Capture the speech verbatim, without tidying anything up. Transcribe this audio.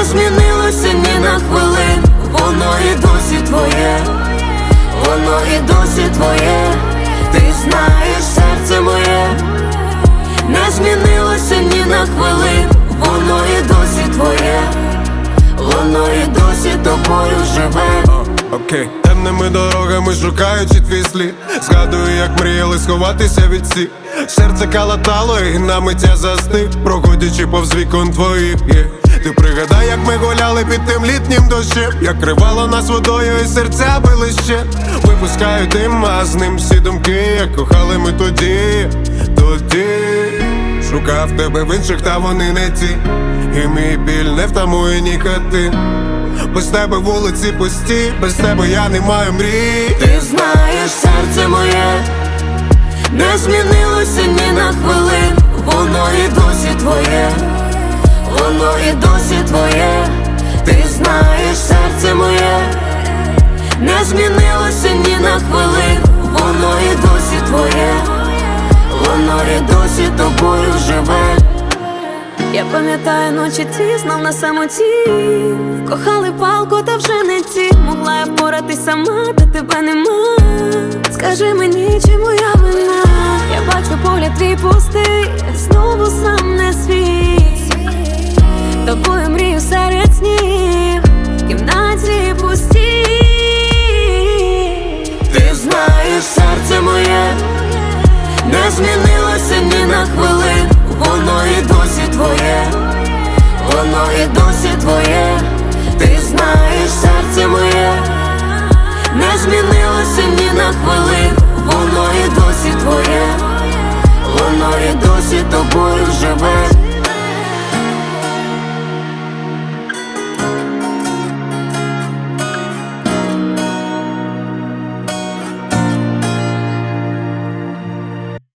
не змінилося ні на хвилин. Воно і досі твоє, воно і досі твоє. Ти знаєш, серце моє не змінилося ні на хвилин. Воно і досі твоє, воно і досі тобою живе. Окей, okay. Темними дорогами шукаючи твій слід, згадую, як мріяли сховатися від всіх. Серце калатало і на мить я застиг, проходячи повз вікон твоїх, yeah. Ти пригадай, як ми гуляли під тим літнім дощем, як кривало нас водою і серця били ще. Випускаю дим, а з ним всі думки, як кохали ми тоді, тоді. Шукав тебе в інших, та вони не ті, і мій біль не втамує нікотин. Без тебе вулиці пусті, без тебе я не маю мрій. Ти знаєш, серце моє не змінилося ні на хвилин. Воно і досі твоє, воно і досі твоє. Ти знаєш, серце моє не змінилося ні на хвилин. Воно і досі твоє, воно і досі тобою живе. Я пам'ятаю ночі ті, знов на самоті. Кохали палку, та вже не ті. Могла я впоратись сама, та тебе нема. Скажи мені, чому я вина? Я бачу погляд твій пустий, знову сам не свій. Тобою мрію серед снів, в кімнаті пусті. Ти знаєш, серце моє не змінилося ні на хвилин. Воно і досі твоє, воно і досі твоє. Ти знаєш, серце моє не змінилося ні на хвилин. Воно і досі твоє, воно і досі тобою живе.